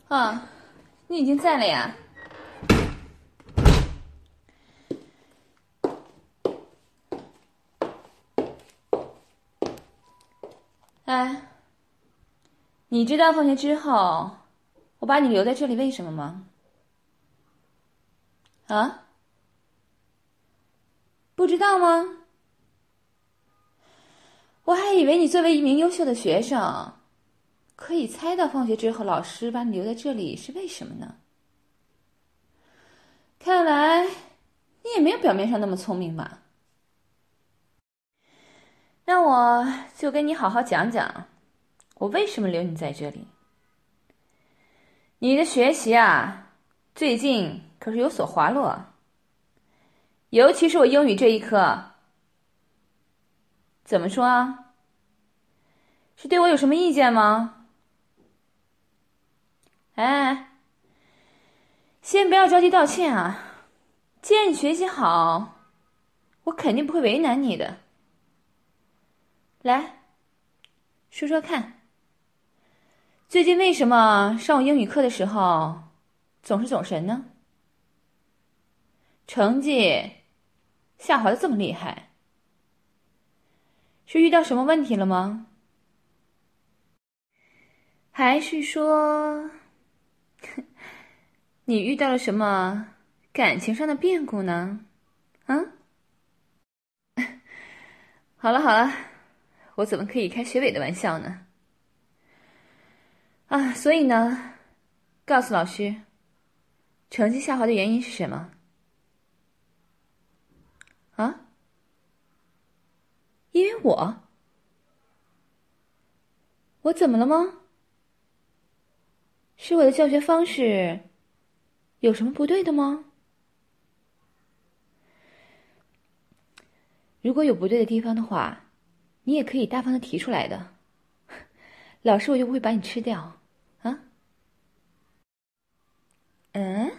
啊，你已经在了呀？哎，你知道放学之后我把你留在这里为什么吗？啊？不知道吗？我还以为你作为一名优秀的学生，可以猜到放学之后老师把你留在这里是为什么呢？看来你也没有表面上那么聪明嘛。那我就跟你好好讲讲，我为什么留你在这里。你的学习啊，最近可是有所滑落，尤其是我英语这一科。怎么说啊？是对我有什么意见吗？哎，先不要着急道歉啊。既然你学习好，我肯定不会为难你的。来，说说看，最近为什么上我英语课的时候总是走神呢？成绩下滑的这么厉害，是遇到什么问题了吗？还是说你遇到了什么感情上的变故呢？啊？好了好了，我怎么可以开学伟的玩笑呢？啊，所以呢，告诉老师，成绩下滑的原因是什么？啊？因为我怎么了吗？是我的教学方式有什么不对的吗？如果有不对的地方的话，你也可以大方的提出来的。老师我就不会把你吃掉，啊？嗯？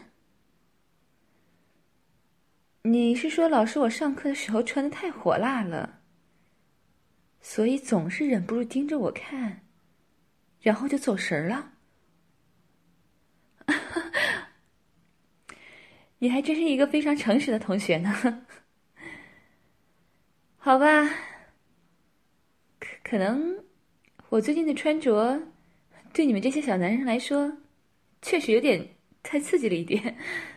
你是说老师我上课的时候穿的太火辣了，所以总是忍不住盯着我看，然后就走神了？你还真是一个非常诚实的同学呢。好吧，可能我最近的穿着对你们这些小男生来说确实有点太刺激了一点。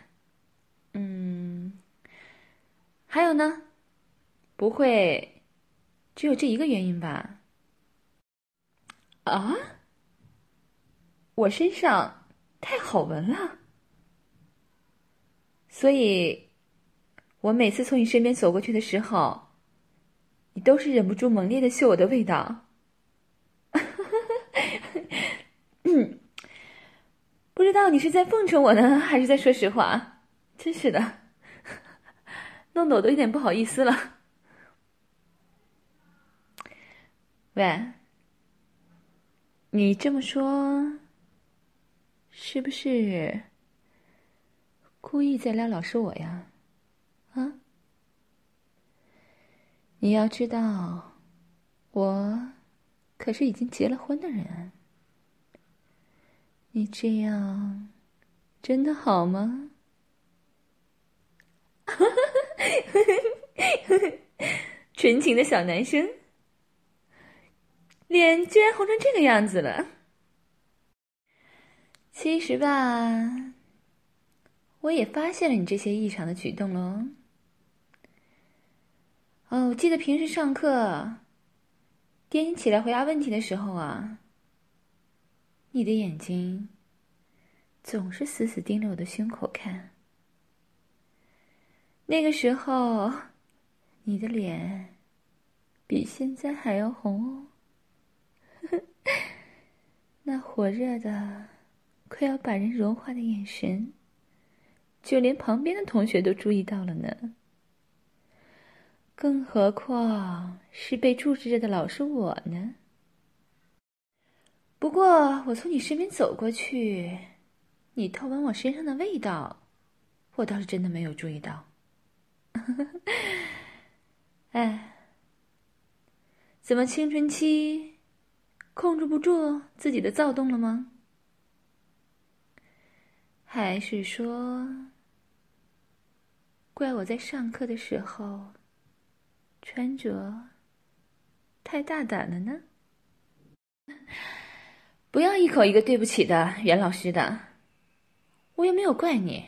嗯，还有呢？不会只有这一个原因吧？啊？我身上太好闻了，所以我每次从你身边走过去的时候，你都是忍不住猛烈的嗅我的味道。不知道你是在奉承我呢，还是在说实话？真是的，弄得我都有点不好意思了。喂，你这么说，是不是故意在撩老师我呀？啊？你要知道，我可是已经结了婚的人，你这样真的好吗？纯情的小男生，脸居然红成这个样子了。其实吧，我也发现了你这些异常的举动喽。哦，我记得平时上课点你起来回答问题的时候啊，你的眼睛总是死死盯着我的胸口看。那个时候，你的脸比现在还要红哦。那火热的快要把人融化的眼神，就连旁边的同学都注意到了呢。更何况是被注视着的老师我呢。不过我从你身边走过去，你偷闻我身上的味道，我倒是真的没有注意到。哎，怎么青春期控制不住自己的躁动了吗？ 还是说，怪我在上课的时候穿着太大胆了呢？不要一口一个对不起的，袁老师的，我又没有怪你。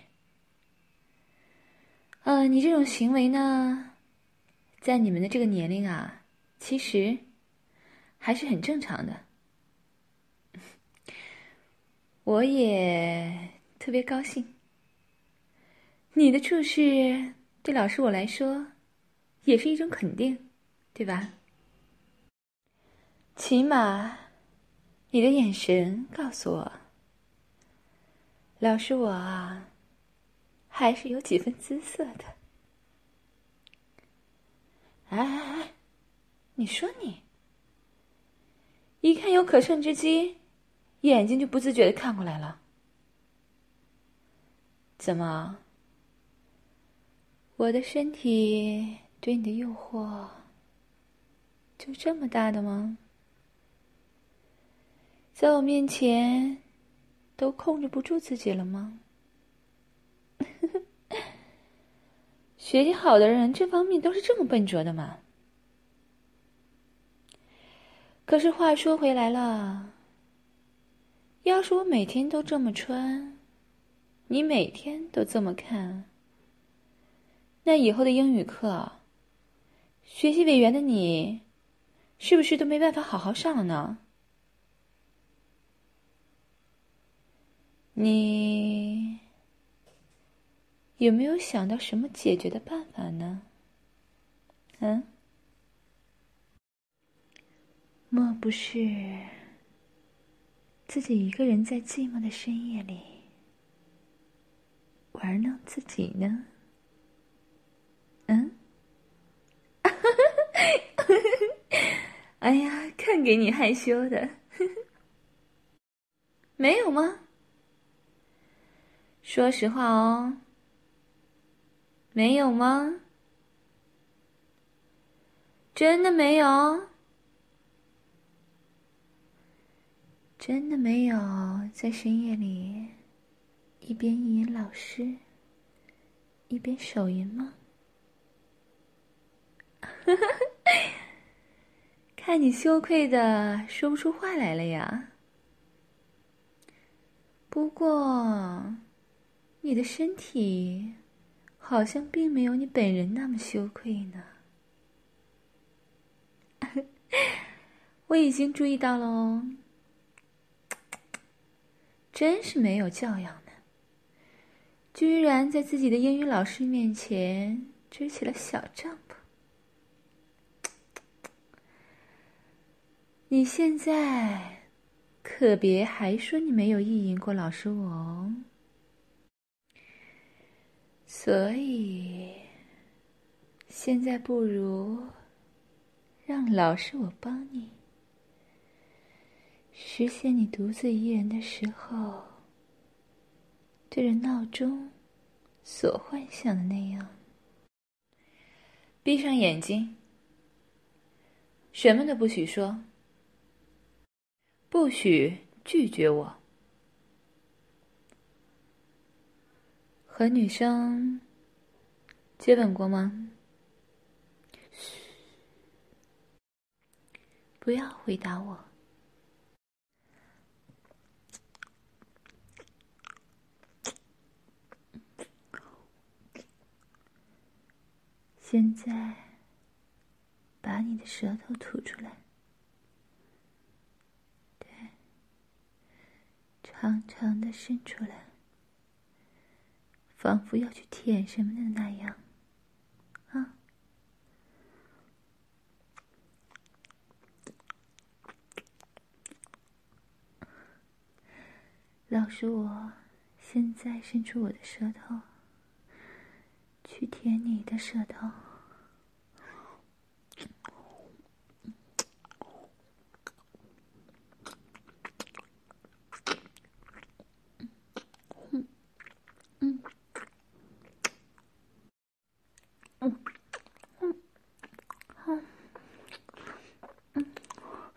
你这种行为呢，在你们的这个年龄啊，其实还是很正常的。我也特别高兴，你的处事对老师我来说也是一种肯定，对吧？起码你的眼神告诉我，老师我啊，还是有几分姿色的。哎，你说你，一看有可乘之机，眼睛就不自觉地看过来了。怎么？我的身体对你的诱惑就这么大的吗？在我面前都控制不住自己了吗？学习好的人这方面都是这么笨拙的吗？可是话说回来了，要是我每天都这么穿，你每天都这么看，那以后的英语课，学习委员的你，是不是都没办法好好上了呢？你有没有想到什么解决的办法呢？莫不是自己一个人在寂寞的深夜里玩弄自己呢？哎呀，看给你害羞的。没有吗？说实话哦，没有吗？真的没有？真的没有在深夜里一边意淫老师，一边手淫吗？看你羞愧的说不出话来了呀。不过，你的身体好像并没有你本人那么羞愧呢。我已经注意到了哦，真是没有教养呢，居然在自己的英语老师面前支起了小帐篷。你现在可别还说你没有意淫过老师我哦。所以，现在不如让老师我帮你实现你独自一人的时候对着闹钟所幻想的那样。闭上眼睛，什么都不许说，不许拒绝我。和女生接吻过吗？不要回答我。现在，把你的舌头吐出来。对，长长的伸出来，仿佛要去舔什么的那样。啊！老师我现在伸出我的舌头，去舔你的舌头。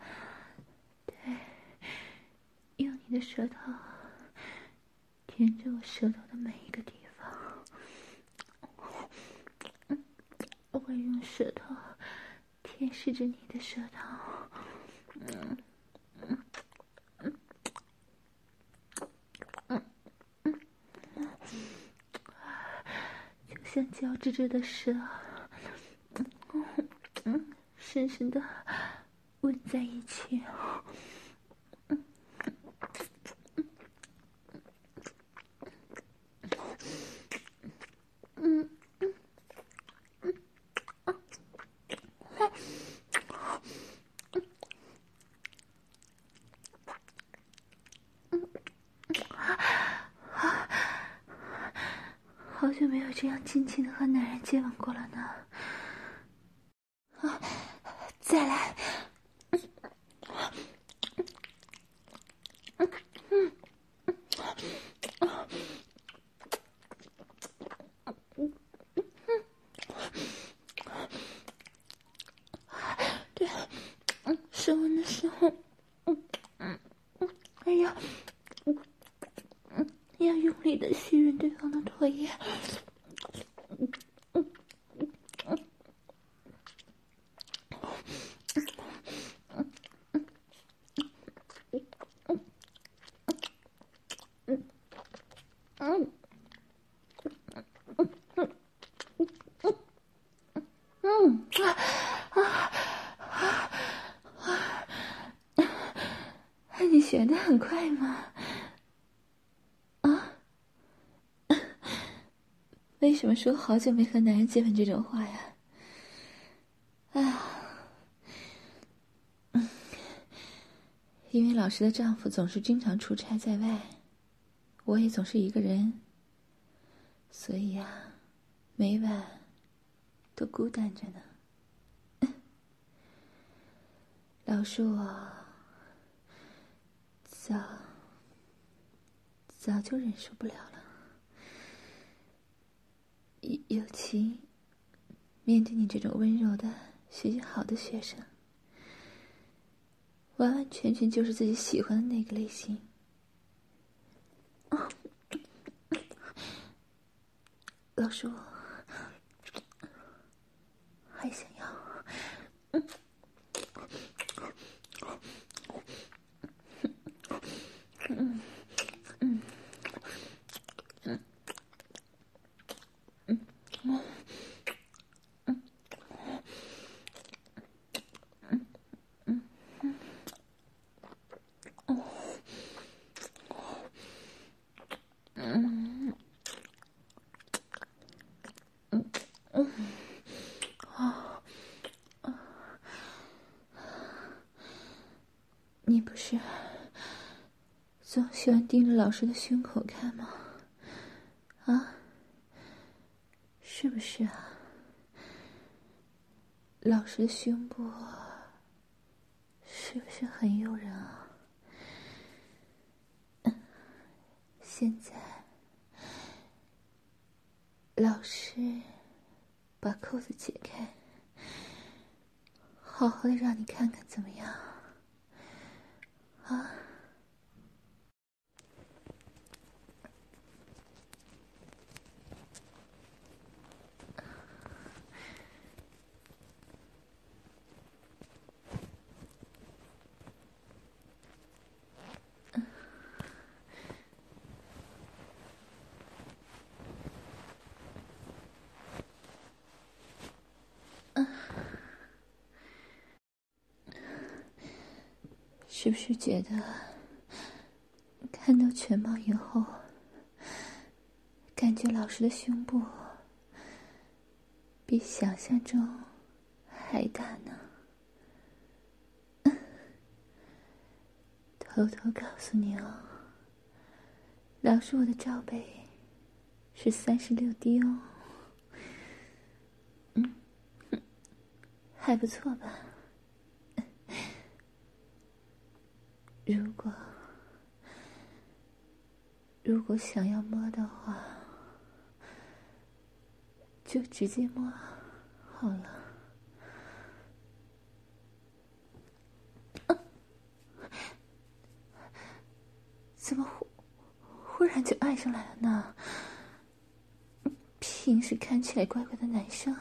用你的舌头舔着我我舌头的每一个地方。我会用舌头舔舐着你的舌头。就像交织着的舌，深深的吻在一起。好久没有这样尽情的和男人接吻过了呢。再来。对，舌吻的时候，哎呀，要用力的吸吮对方的唾液。你学得很快吗？啊？为什么说好久没和男人接吻这种话呀？因为老师的丈夫总是经常出差在外，我也总是一个人，所以呀，每晚都孤单着呢。老师我早就忍受不了了，尤其面对你这种温柔的、学习好的学生，完完全全就是自己喜欢的那个类型。老师我还想要。你不是总喜欢盯着老师的胸口看吗？啊？是不是啊？老师的胸部是不是很诱人啊？现在老师把扣子解开，好好的让你看看怎么样？啊？是不是觉得看到全貌以后，感觉老师的胸部比想象中还大呢？偷偷告诉你哦，老师我的罩杯是36D哦。还不错吧？如果想要摸的话，就直接摸好了。怎么忽然然就爱上来了呢？平时看起来乖乖的男生，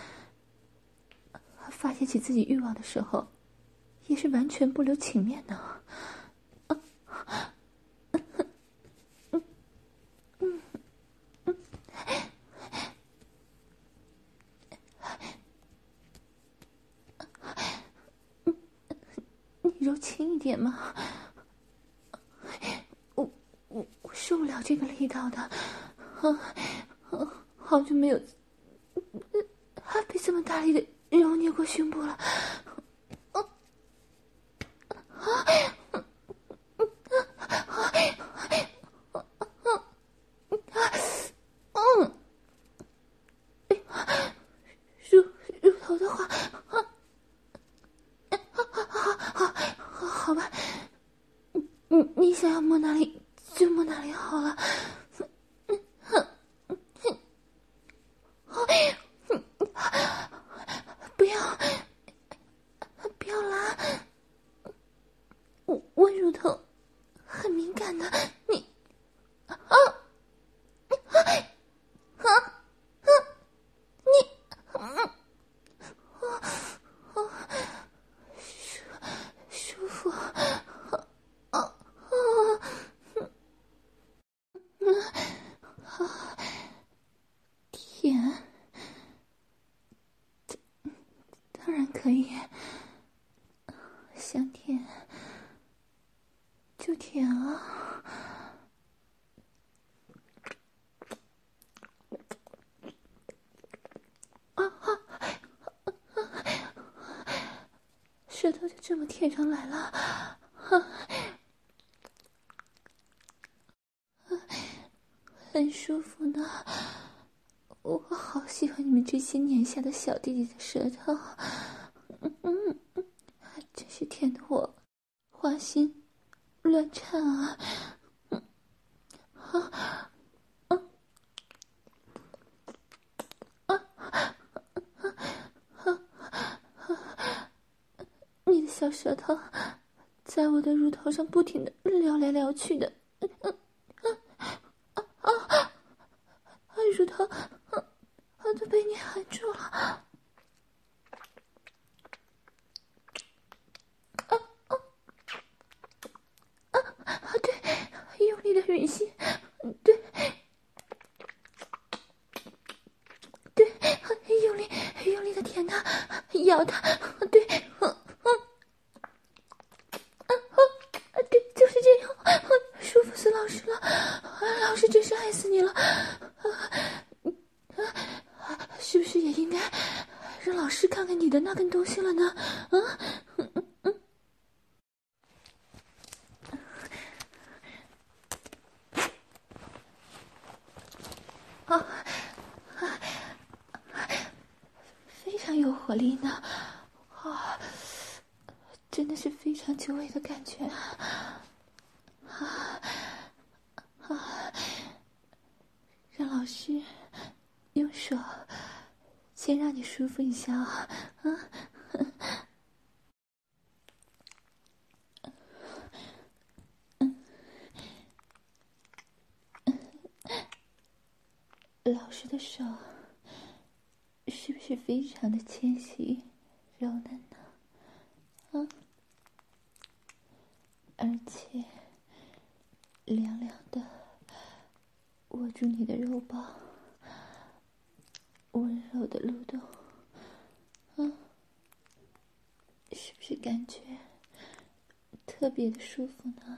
发泄起自己欲望的时候，也是完全不留情面呢。你柔轻一点嘛，我受不了这个力道的，好久没有还被这么大力的揉捏过胸部了。乳头的话，好吧，你想要摸哪里就摸哪里好了。不要拉，我乳头很敏感的，你舒服。舔，当然可以，想舔就舔啊。舌头就这么舔上来了，很舒服呢。我好喜欢你们这些年下的小弟弟的舌头，真是甜得我花心乱颤啊！你的小舌头在我的乳头上不停的撩来撩去的，乳头都被你含住了。对，用力的吮吸，对，用力的舔它，咬它，对，对，就是这样，舒服死老师了，老师真是爱死你了，是不是也应该让老师看看你的那根东西了呢？非常有活力呢，真的是非常久违的感觉让老师用手先让你舒服一下啊。老师的手是不是非常的纤细柔嫩呢？而且凉凉的握住你的肉包，温柔的蠕动，是不是感觉特别的舒服呢？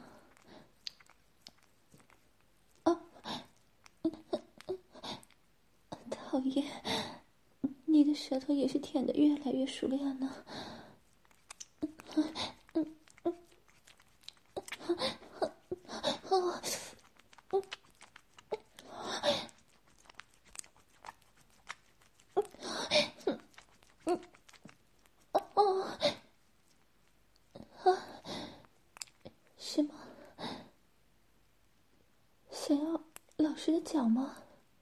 讨厌，你的舌头也是舔得越来越熟练呢。什么？想要老师的脚吗？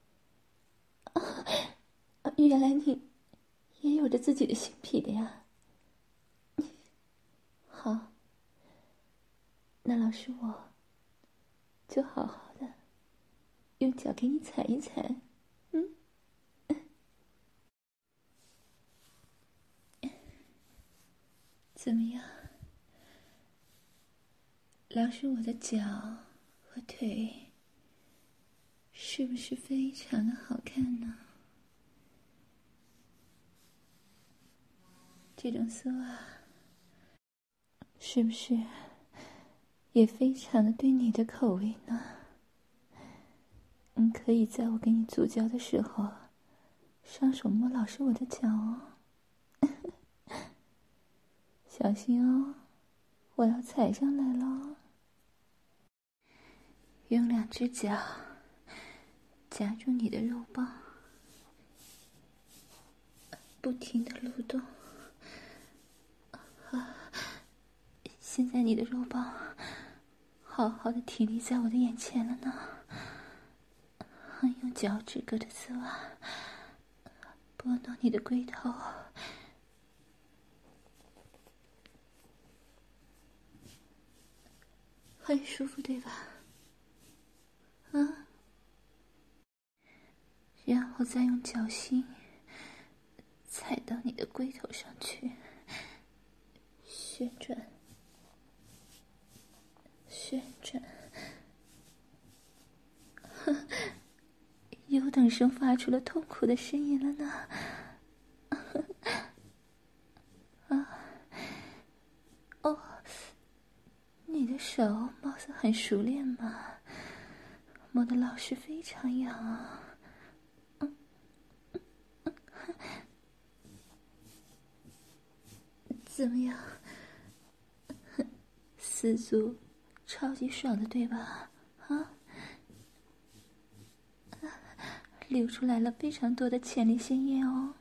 原来你也有着自己的性癖的呀。好，那老师我就好好的用脚给你踩一踩。怎么样？老师，我的脚和腿是不是非常的好看呢？这种丝袜是不是也非常的对你的口味呢？你可以在我给你足脚的时候双手摸老师我的脚哦。小心哦，我要踩上来了。用2只脚夹住你的肉棒，不停的蠕动。现在你的肉棒好好的挺立在我的眼前了呢。用脚趾隔着丝袜拨弄你的龟头，很舒服对吧？然后再用脚心踩到你的龟头上去，旋转旋转，优等生发出了痛苦的声音了呢。你的手貌似很熟练嘛，摸得老师非常痒啊。怎么样？四足超级爽的对吧？流出来了非常多的前列腺液哦。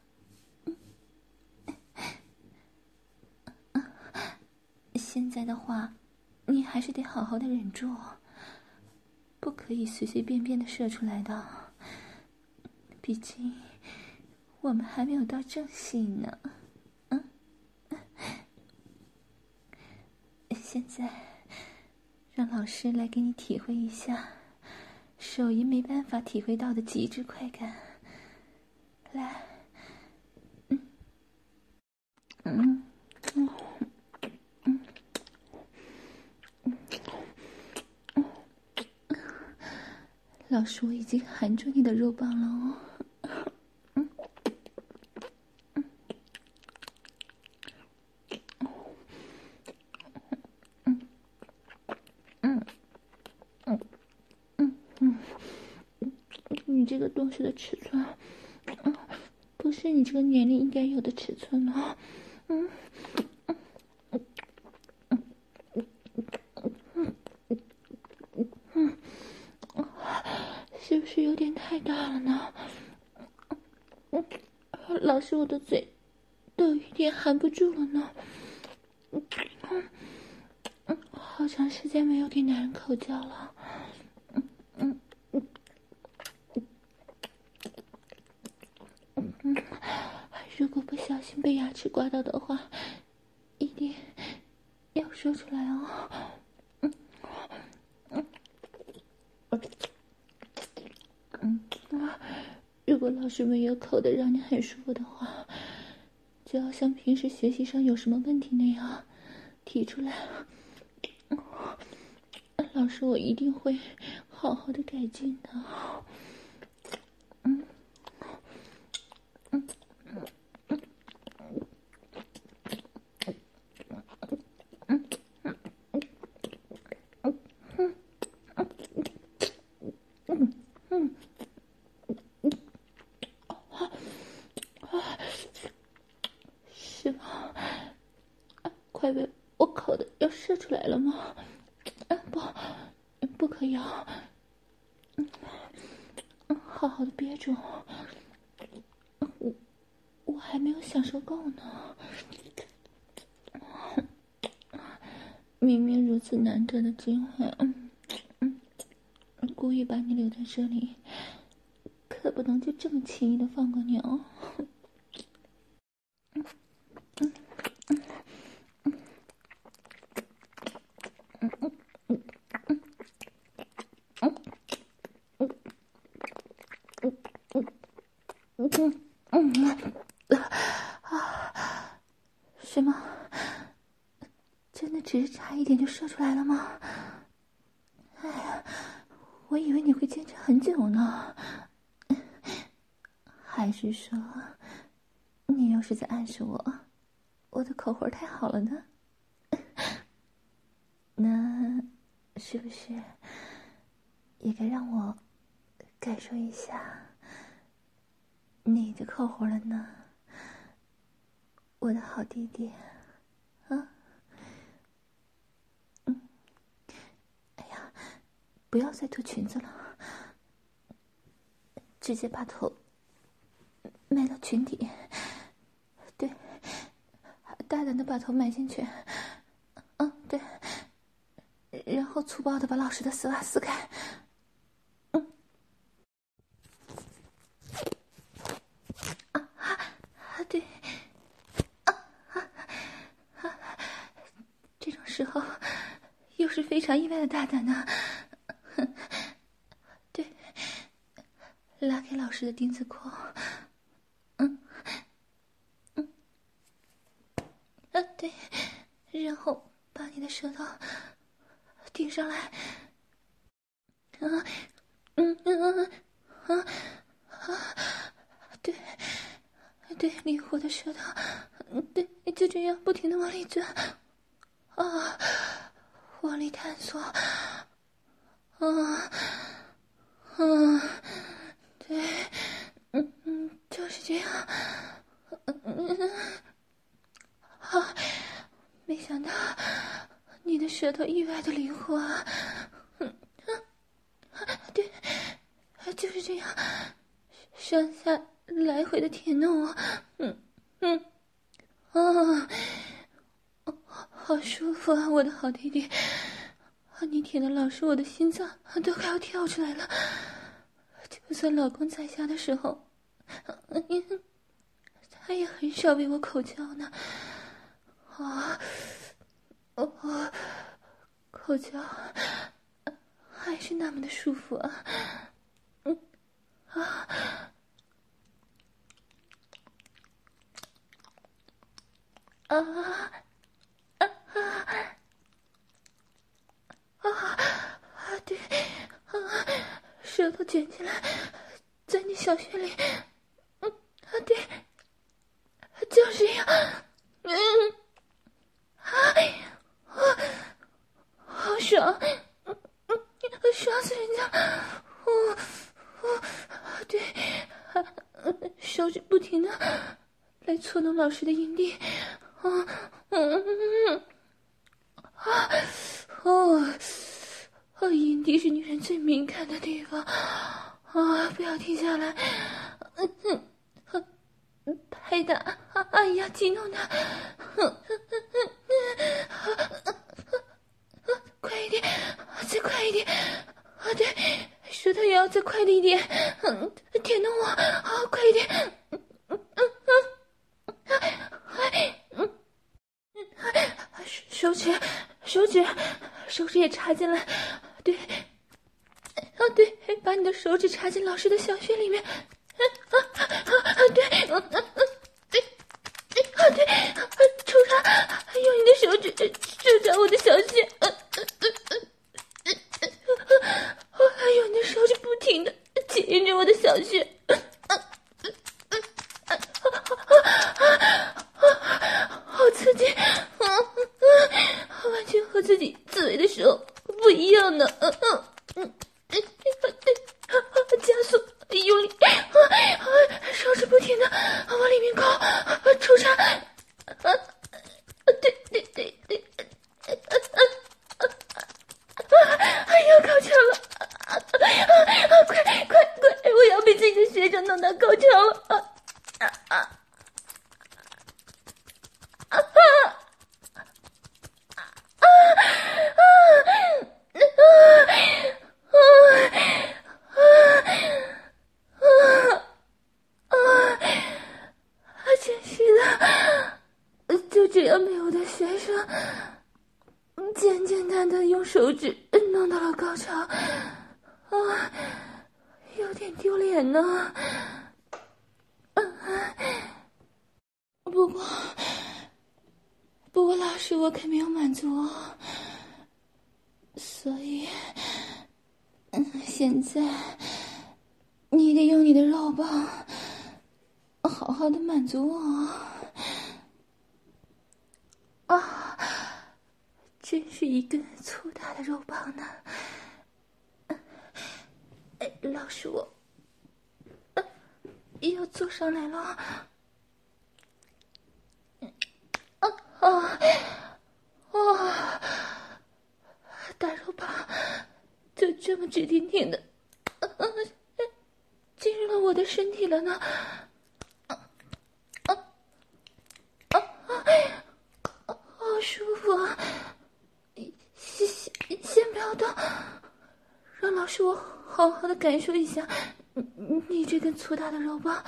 现在的话，你还是得好好的忍住，不可以随随便便的射出来的。毕竟我们还没有到正性呢。现在让老师来给你体会一下手淫没办法体会到的极致快感。来，老师，我已经含住你的肉棒了哦。你这个东西的尺寸，不是你这个年龄应该有的尺寸哦。是不是有点太大了呢？老师，我的嘴都有点含不住了呢。好长时间没有给男人口交了。如果不小心被牙齿刮到的话，一定要说出来哦。如果老师没有口的让你很舒服的话，就要像平时学习上有什么问题那样提出来。老师，我一定会好好的改进的。是吗？快被我口的要射出来了吗？不可以啊！好好的憋住，我还没有享受够呢。明明如此难得的机会，故意把你留在这里，可不能就这么轻易的放过你哦。 什么？真的只是差一点就射出来了吗？哎呀，我以为你会坚持很久呢。还是说，你又是在暗示我的口活太好了呢？那是不是也该让我感受一下你的口活了呢？我的好弟弟啊。哎呀，不要再脱裙子了，直接把头埋到裙底，对，大胆的把头埋进去，对，然后粗暴的把老师的丝袜撕开，对，这种时候又是非常意外的大胆呢，对，拉开老师的丁字裤，对，然后把你的舌头顶上来，对，对，灵活的舌头，对，就这样不停的往里钻，往里探索，对，就是这样，没想到你的舌头意外的灵活啊！对，就是这样，上下来回的舔弄啊，好舒服啊，我的好弟弟！你舔的老师，我的心脏都快要跳出来了。就算老公在家的时候，他也很少为我口交呢。口交还是那么的舒服啊！对，舌头卷起来，在你小穴里，对，就是这样，好爽，爽死人家！对，手指不停的来搓弄老师的阴蒂，阴蒂是女人最敏感的地方不要停下来，拍打，哎呀，激怒他，快一点，再快一点，对，舌头也要再快一点，舔弄我，快一点，手指也插进来，对，对，把你的手指插进老师的小穴里面，对，对，抽插，用你的手指抽插我的小穴，用你的手指不停的牵引着我的小穴，好刺激，完全和自己自慰的时候不一样呢，加速用力，手指不停的往里面搞，抽插，对，要高潮了，快，我要被自己的学生弄到高潮了，真是的，就这样被我的学生简单的用手指弄到了高潮，有点丢脸呢。不过不过老师，我可没有满足哦，所以，现在你得用你的肉棒好好的满足我。啊，真是一根粗大的肉棒呢！老师，我要坐上来了。大肉棒就这么直挺挺的进入了我的身体了呢。好舒服啊！先不要动，让老师我好好的感受一下你这根粗大的肉棒。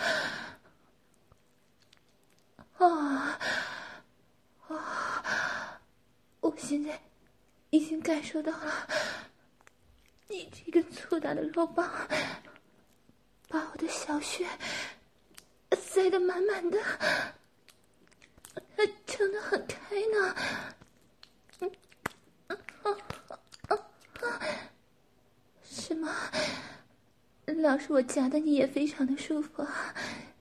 我现在已经感受到了你这根粗大的肉棒把我的小穴塞得满满的，撑得很开呢。是吗？老师，我夹的你也非常的舒服啊。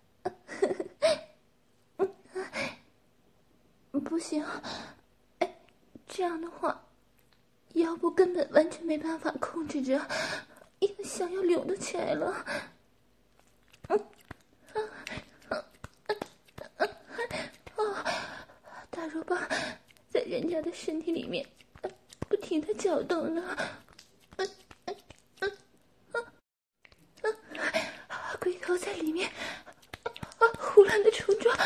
不行，这样的话腰部根本完全没办法控制着，想要扭得起来了。大肉棒在人家的身体里面不停的搅动呢。龟头在里面胡乱的冲撞，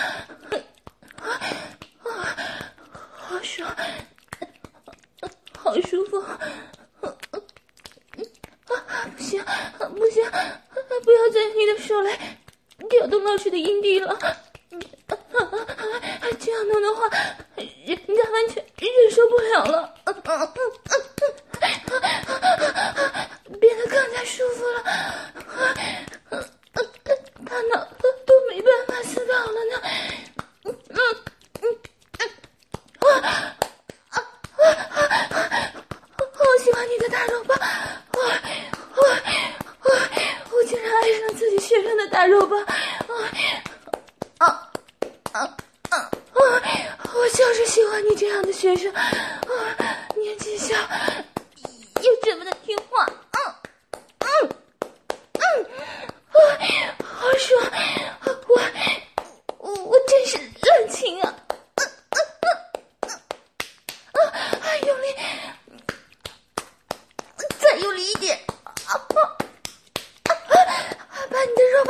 好爽，好舒服。不行不行，不要再用你的手来挑动老师的阴蒂了，这样弄的话人家完全忍受不了了。变得更加舒服了，大脑都没办法思考了呢。好喜欢你的大肉棒，我竟然爱上自己学生的大肉棒。我就是喜欢你这样的学生，年纪小又这么的听话。好爽，我真是滥情啊！用力，再用力一点，把你的肉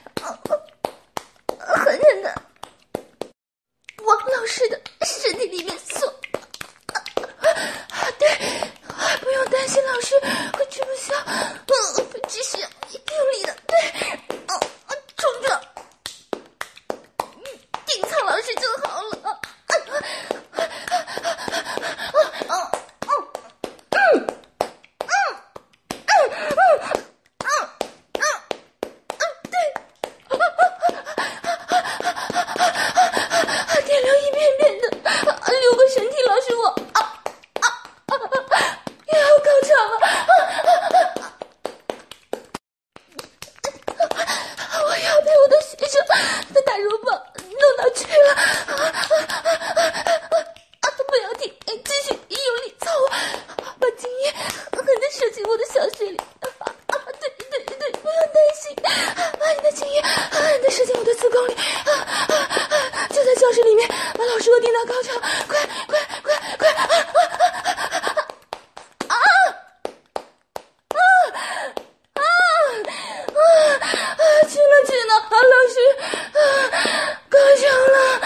棒狠狠的往老师的身体里面送。对，不用担心老师会吃不消，只是用力的，对，冲撞，顶苍老师就好了。电流一遍遍的流过身体，老师我又要高潮了。我要被我的学生的大肉棒弄到去了。不要停，继续用力操我，把精液狠狠地射进我的小穴里。对，不用担心，把你的精液狠狠地射进我的子宫里。就在教室里面，把老师我顶到高潮，快！去了，老师，高潮了，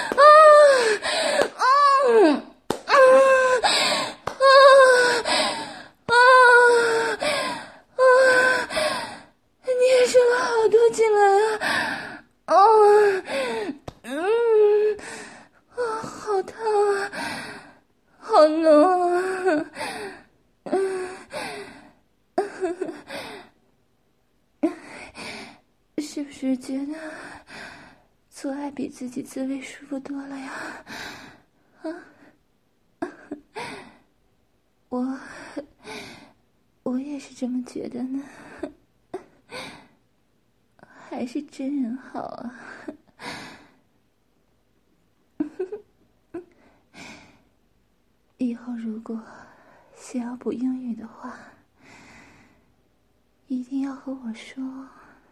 你也射了好多进来啊，好烫啊，好浓啊，是不是觉得做爱比自己滋味舒服多了呀？ 我也是这么觉得呢，还是真好啊。以后如果需要补英语的话，一定要和我说，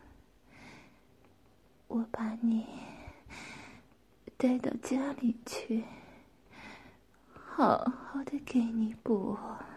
我把你带到家里去，好好的给你补。